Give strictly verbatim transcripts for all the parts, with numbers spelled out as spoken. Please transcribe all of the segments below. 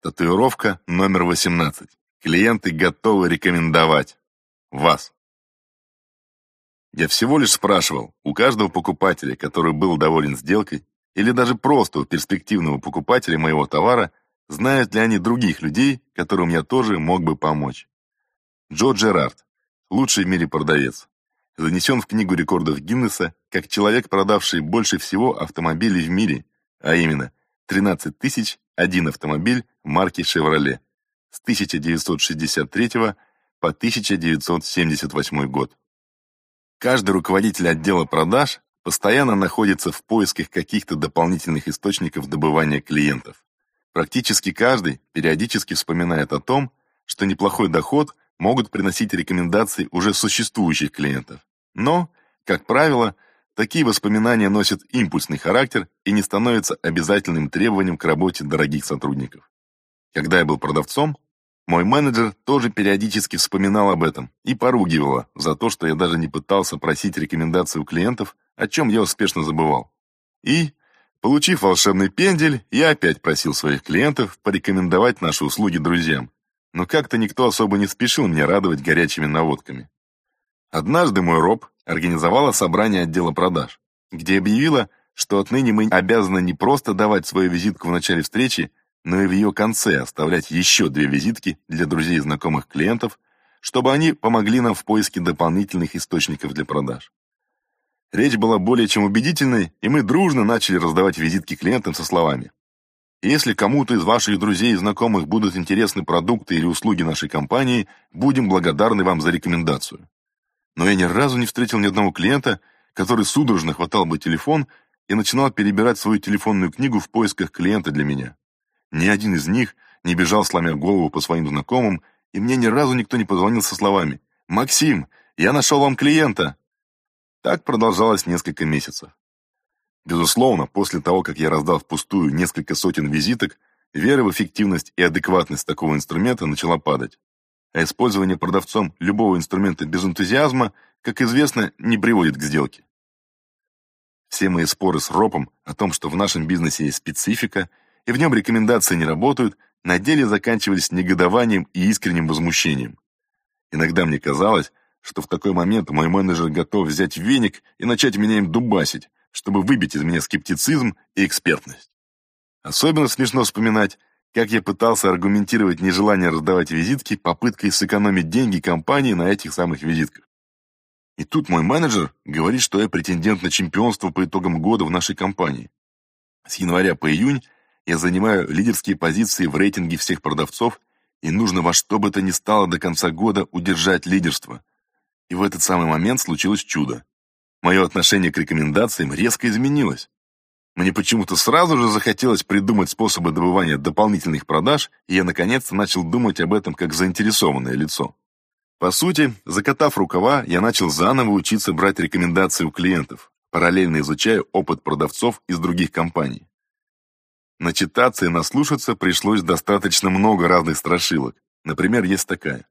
Татуировка номер восемнадцать. Клиенты готовы рекомендовать вас. Я всего лишь спрашивал у каждого покупателя, который был доволен сделкой, или даже просто у перспективного покупателя моего товара, знают ли они других людей, которым я тоже мог бы помочь. Джо Джерард, лучший в мире продавец, занесен в Книгу рекордов Гиннесса как человек, продавший больше всего автомобилей в мире, а именно тринадцать тысяч один автомобиль марки Chevrolet с тысяча девятьсот шестьдесят третьего по тысяча девятьсот семьдесят восьмой год. Каждый руководитель отдела продаж постоянно находится в поисках каких-то дополнительных источников добывания клиентов. Практически каждый периодически вспоминает о том, что неплохой доход могут приносить рекомендации уже существующих клиентов. Но, как правило, такие воспоминания носят импульсный характер и не становятся обязательным требованием к работе дорогих сотрудников. Когда я был продавцом, мой менеджер тоже периодически вспоминал об этом и поругивала за то, что я даже не пытался просить рекомендации у клиентов, о чем я успешно забывал. И, получив волшебный пендель, я опять просил своих клиентов порекомендовать наши услуги друзьям, но как-то никто особо не спешил меня радовать горячими наводками. Однажды мой роб организовала собрание отдела продаж, где объявила, что отныне мы обязаны не просто давать свою визитку в начале встречи, но и в ее конце оставлять еще две визитки для друзей и знакомых клиентов, чтобы они помогли нам в поиске дополнительных источников для продаж. Речь была более чем убедительной, и мы дружно начали раздавать визитки клиентам со словами: «Если кому-то из ваших друзей и знакомых будут интересны продукты или услуги нашей компании, будем благодарны вам за рекомендацию». Но я ни разу не встретил ни одного клиента, который судорожно хватал бы телефон и начинал перебирать свою телефонную книгу в поисках клиента для меня. Ни один из них не бежал, сломя голову по своим знакомым, и мне ни разу никто не позвонил со словами: «Максим, я нашел вам клиента». Так продолжалось несколько месяцев. Безусловно, после того, как я раздал впустую несколько сотен визиток, вера в эффективность и адекватность такого инструмента начала падать. А использование продавцом любого инструмента без энтузиазма, как известно, не приводит к сделке. Все мои споры с ропом о том, что в нашем бизнесе есть специфика, и в нем рекомендации не работают, на деле заканчивались негодованием и искренним возмущением. Иногда мне казалось, что в такой момент мой менеджер готов взять веник и начать меня им дубасить, чтобы выбить из меня скептицизм и экспертность. Особенно смешно вспоминать, как я пытался аргументировать нежелание раздавать визитки попыткой сэкономить деньги компании на этих самых визитках. И тут мой менеджер говорит, что я претендент на чемпионство по итогам года в нашей компании. С января по июнь я занимаю лидерские позиции в рейтинге всех продавцов, и нужно во что бы то ни стало до конца года удержать лидерство. И в этот самый момент случилось чудо. Мое отношение к рекомендациям резко изменилось. Мне почему-то сразу же захотелось придумать способы добывания дополнительных продаж, и я наконец-то начал думать об этом как заинтересованное лицо. По сути, закатав рукава, я начал заново учиться брать рекомендации у клиентов, параллельно изучая опыт продавцов из других компаний. Начитаться и наслушаться пришлось достаточно много разных страшилок. Например, есть такая.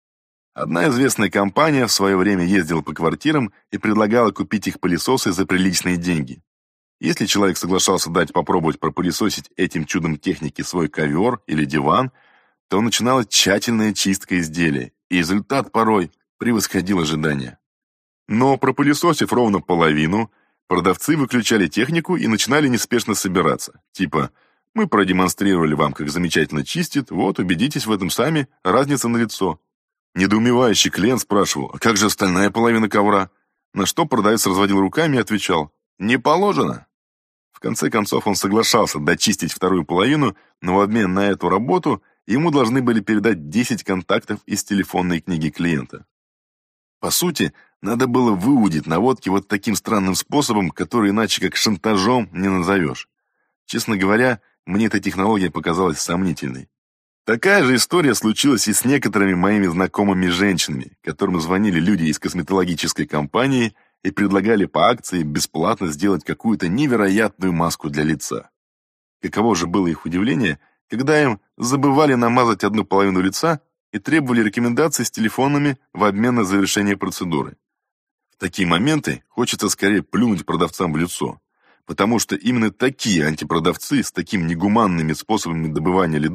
Одна известная компания в свое время ездила по квартирам и предлагала купить их пылесосы за приличные деньги. Если человек соглашался дать попробовать пропылесосить этим чудом техники свой ковер или диван, то начиналась тщательная чистка изделия, и результат порой превосходил ожидания. Но пропылесосив ровно половину, продавцы выключали технику и начинали неспешно собираться. Типа: «Мы продемонстрировали вам, как замечательно чистит, вот, убедитесь в этом сами, разница налицо». Недоумевающий клиент спрашивал: «А как же остальная половина ковра?» На что продавец разводил руками и отвечал: «Не положено». В конце концов он соглашался дочистить вторую половину, но в обмен на эту работу ему должны были передать десять контактов из телефонной книги клиента. По сути, надо было выудить наводки вот таким странным способом, который иначе как шантажом не назовешь. Честно говоря, мне эта технология показалась сомнительной. Такая же история случилась и с некоторыми моими знакомыми женщинами, которым звонили люди из косметологической компании и предлагали по акции бесплатно сделать какую-то невероятную маску для лица. Каково же было их удивление, когда им забывали намазать одну половину лица и требовали рекомендаций с телефонами в обмен на завершение процедуры. В такие моменты хочется скорее плюнуть продавцам в лицо, потому что именно такие антипродавцы с такими негуманными способами добывания лидов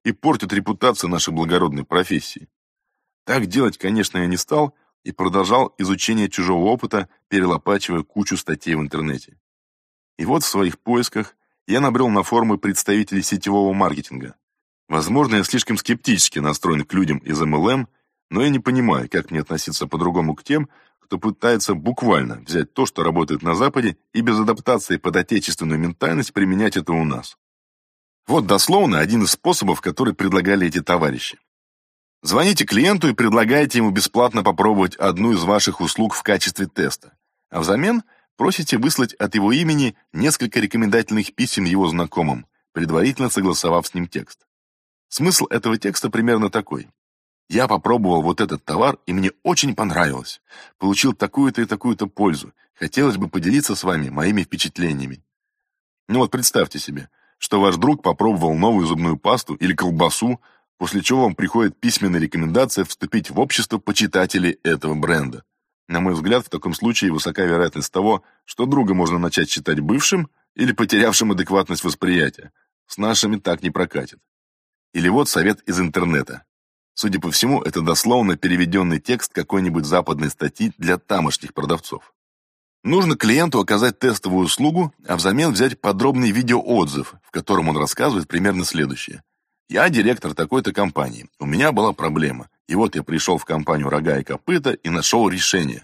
и портят репутацию нашей благородной профессии. Так делать, конечно, я не стал и продолжал изучение чужого опыта, перелопачивая кучу статей в интернете. И вот в своих поисках я набрел на форумы представителей сетевого маркетинга. Возможно, я слишком скептически настроен к людям из эм эл эм, но я не понимаю, как мне относиться по-другому к тем, кто пытается буквально взять то, что работает на Западе, и без адаптации под отечественную ментальность применять это у нас. Вот дословно один из способов, который предлагали эти товарищи. Звоните клиенту и предлагаете ему бесплатно попробовать одну из ваших услуг в качестве теста, а взамен просите выслать от его имени несколько рекомендательных писем его знакомым, предварительно согласовав с ним текст. Смысл этого текста примерно такой. Я попробовал вот этот товар, и мне очень понравилось. Получил такую-то и такую-то пользу. Хотелось бы поделиться с вами моими впечатлениями. Ну вот представьте себе, что ваш друг попробовал новую зубную пасту или колбасу, после чего вам приходит письменная рекомендация вступить в общество почитателей этого бренда. На мой взгляд, в таком случае высока вероятность того, что друга можно начать считать бывшим или потерявшим адекватность восприятия. С нашими так не прокатит. Или вот совет из интернета. Судя по всему, это дословно переведенный текст какой-нибудь западной статьи для тамошних продавцов. Нужно клиенту оказать тестовую услугу, а взамен взять подробный видеоотзыв, в котором он рассказывает примерно следующее. Я директор такой-то компании, у меня была проблема, и вот я пришел в компанию «Рога и копыта» и нашел решение.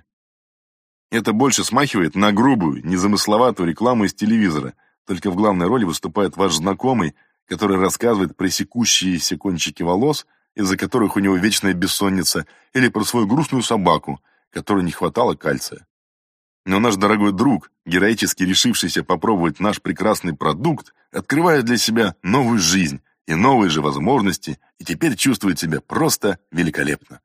Это больше смахивает на грубую, незамысловатую рекламу из телевизора, только в главной роли выступает ваш знакомый, который рассказывает про секущиеся кончики волос, из-за которых у него вечная бессонница, или про свою грустную собаку, которой не хватало кальция. Но наш дорогой друг, героически решившийся попробовать наш прекрасный продукт, открывает для себя новую жизнь и новые же возможности, и теперь чувствует себя просто великолепно.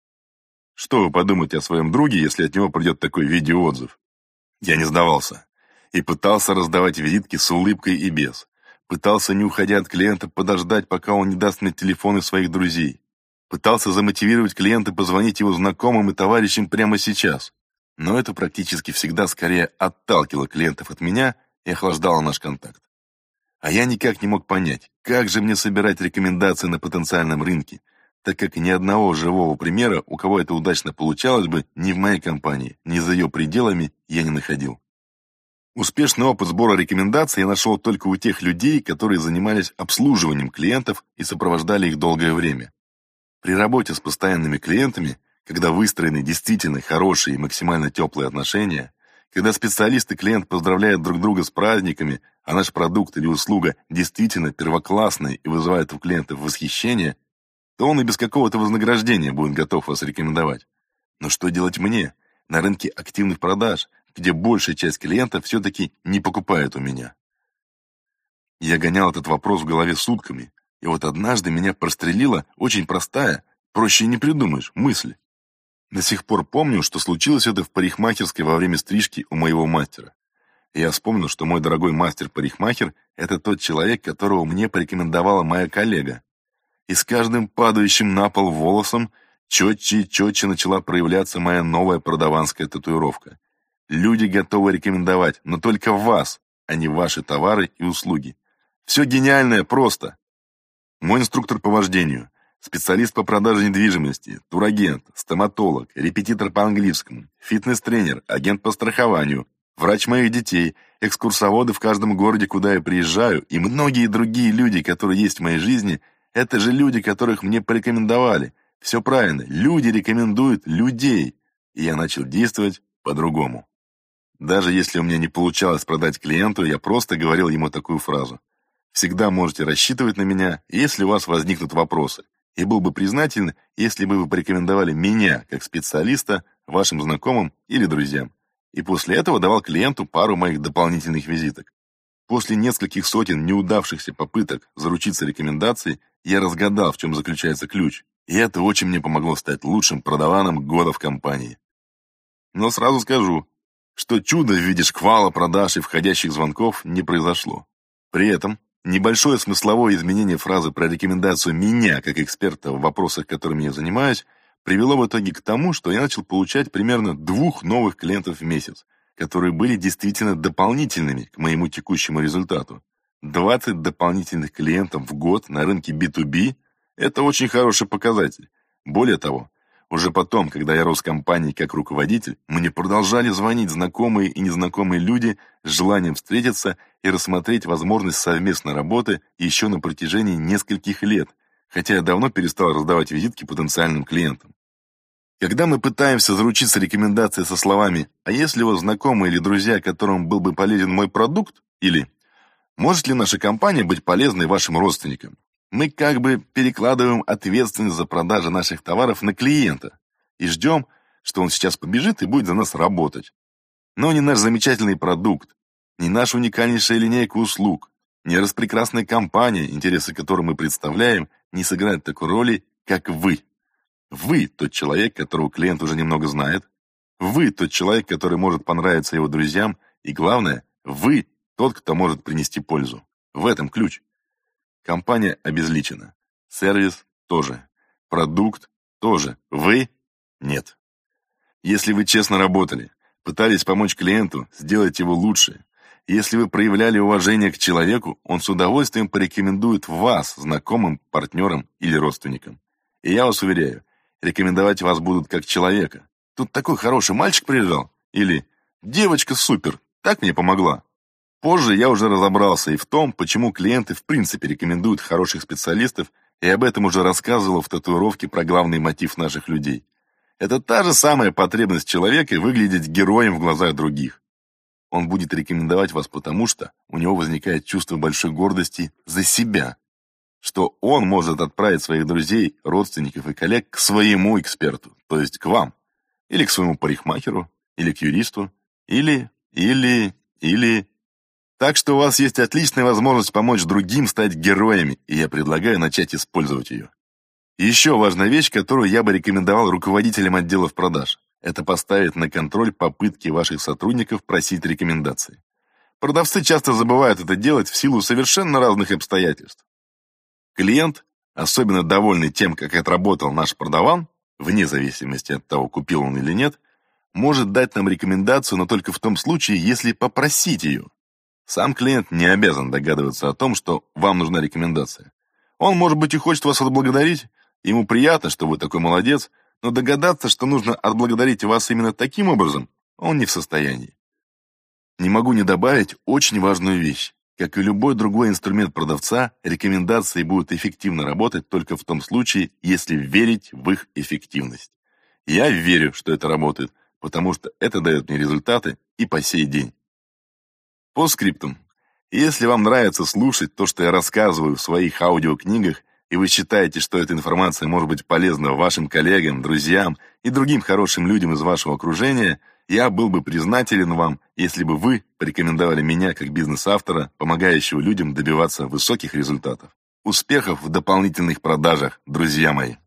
Что вы подумаете о своем друге, если от него придет такой видеоотзыв? Я не сдавался и пытался раздавать визитки с улыбкой и без. Пытался, не уходя от клиента, подождать, пока он не даст мне телефоны своих друзей. Пытался замотивировать клиента позвонить его знакомым и товарищам прямо сейчас. Но это практически всегда скорее отталкивало клиентов от меня и охлаждало наш контакт. А я никак не мог понять, как же мне собирать рекомендации на потенциальном рынке, так как ни одного живого примера, у кого это удачно получалось бы, ни в моей компании, ни за ее пределами я не находил. Успешный опыт сбора рекомендаций я нашел только у тех людей, которые занимались обслуживанием клиентов и сопровождали их долгое время. При работе с постоянными клиентами, когда выстроены действительно хорошие и максимально теплые отношения, когда специалист и клиент поздравляют друг друга с праздниками, а наш продукт или услуга действительно первоклассный и вызывает у клиентов восхищение, то он и без какого-то вознаграждения будет готов вас рекомендовать. Но что делать мне на рынке активных продаж, где большая часть клиентов все-таки не покупает у меня? Я гонял этот вопрос в голове сутками, и вот однажды меня прострелила очень простая, проще и не придумаешь, мысль. До сих пор помню, что случилось это в парикмахерской во время стрижки у моего мастера. И я вспомнил, что мой дорогой мастер-парикмахер – это тот человек, которого мне порекомендовала моя коллега. И с каждым падающим на пол волосом четче и четче начала проявляться моя новая продаванская татуировка. Люди готовы рекомендовать, но только вас, а не ваши товары и услуги. Все гениальное просто. Мой инструктор по вождению, специалист по продаже недвижимости, турагент, стоматолог, репетитор по английскому, фитнес-тренер, агент по страхованию, врач моих детей, экскурсоводы в каждом городе, куда я приезжаю, и многие другие люди, которые есть в моей жизни, это же люди, которых мне порекомендовали. Все правильно, люди рекомендуют людей. И я начал действовать по-другому. Даже если у меня не получалось продать клиенту, я просто говорил ему такую фразу. Всегда можете рассчитывать на меня, если у вас возникнут вопросы. И был бы признателен, если бы вы порекомендовали меня как специалиста вашим знакомым или друзьям. И после этого давал клиенту пару моих дополнительных визиток. После нескольких сотен неудавшихся попыток заручиться рекомендацией, я разгадал, в чем заключается ключ. И это очень мне помогло стать лучшим продаваном года в компании. Но сразу скажу, что чудо в виде шквала продаж и входящих звонков не произошло. При этом небольшое смысловое изменение фразы про рекомендацию меня как эксперта в вопросах, которыми я занимаюсь, привело в итоге к тому, что я начал получать примерно двух новых клиентов в месяц, которые были действительно дополнительными к моему текущему результату. двадцать дополнительных клиентов в год на рынке би ту би – это очень хороший показатель. Более того, уже потом, когда я рос в компании как руководитель, мне продолжали звонить знакомые и незнакомые люди с желанием встретиться и рассмотреть возможность совместной работы еще на протяжении нескольких лет, хотя я давно перестал раздавать визитки потенциальным клиентам. Когда мы пытаемся заручиться рекомендацией со словами «А если у вас знакомые или друзья, которым был бы полезен мой продукт?» или «Может ли наша компания быть полезной вашим родственникам?» Мы как бы перекладываем ответственность за продажу наших товаров на клиента и ждем, что он сейчас побежит и будет за нас работать. Но ни наш замечательный продукт, ни наша уникальнейшая линейка услуг, ни распрекрасная компания, интересы которой мы представляем, не сыграют такой роли, как вы. Вы тот человек, которого клиент уже немного знает. Вы тот человек, который может понравиться его друзьям. И главное, вы тот, кто может принести пользу. В этом ключ. Компания обезличена. Сервис тоже. Продукт тоже. Вы – нет. Если вы честно работали, пытались помочь клиенту, сделать его лучше, если вы проявляли уважение к человеку, он с удовольствием порекомендует вас знакомым, партнерам или родственникам. И я вас уверяю, рекомендовать вас будут как человека. Тут такой хороший мальчик приезжал. Или девочка супер, так мне помогла. Позже я уже разобрался и в том, почему клиенты в принципе рекомендуют хороших специалистов, и об этом уже рассказывал в татуировке про главный мотив наших людей. Это та же самая потребность человека выглядеть героем в глазах других. Он будет рекомендовать вас потому, что у него возникает чувство большой гордости за себя, что он может отправить своих друзей, родственников и коллег к своему эксперту, то есть к вам, или к своему парикмахеру, или к юристу, или, или, или... Так что у вас есть отличная возможность помочь другим стать героями, и я предлагаю начать использовать ее. Еще важная вещь, которую я бы рекомендовал руководителям отделов продаж, это поставить на контроль попытки ваших сотрудников просить рекомендации. Продавцы часто забывают это делать в силу совершенно разных обстоятельств. Клиент, особенно довольный тем, как отработал наш продаван, вне зависимости от того, купил он или нет, может дать нам рекомендацию, но только в том случае, если попросить ее. Сам клиент не обязан догадываться о том, что вам нужна рекомендация. Он, может быть, и хочет вас отблагодарить, ему приятно, что вы такой молодец, но догадаться, что нужно отблагодарить вас именно таким образом, он не в состоянии. Не могу не добавить очень важную вещь. Как и любой другой инструмент продавца, рекомендации будут эффективно работать только в том случае, если верить в их эффективность. Я верю, что это работает, потому что это дает мне результаты и по сей день. По скриптум. Если вам нравится слушать то, что я рассказываю в своих аудиокнигах, и вы считаете, что эта информация может быть полезна вашим коллегам, друзьям и другим хорошим людям из вашего окружения, я был бы признателен вам, если бы вы порекомендовали меня как бизнес-автора, помогающего людям добиваться высоких результатов. Успехов в дополнительных продажах, друзья мои!